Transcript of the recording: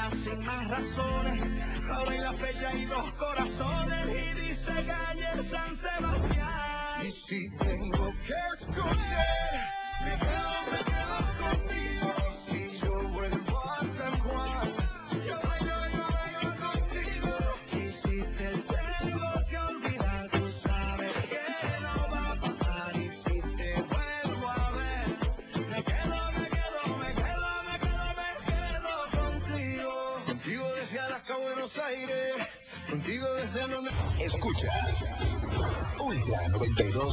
ya sin más razones. Ahora en la fecha hay dos corazones y dice calle San Sebastián. Y si tengo que escoger, me quedo contigo. Si yo vuelvo a San Juan, yo bailo contigo. Y si te tengo que olvidar, tú sabes que no va a pasar. Y si te vuelvo a ver, me quedo contigo. Contigo desde Alaska a Buenos Aires, contigo desde donde... Escucha Ultra 92.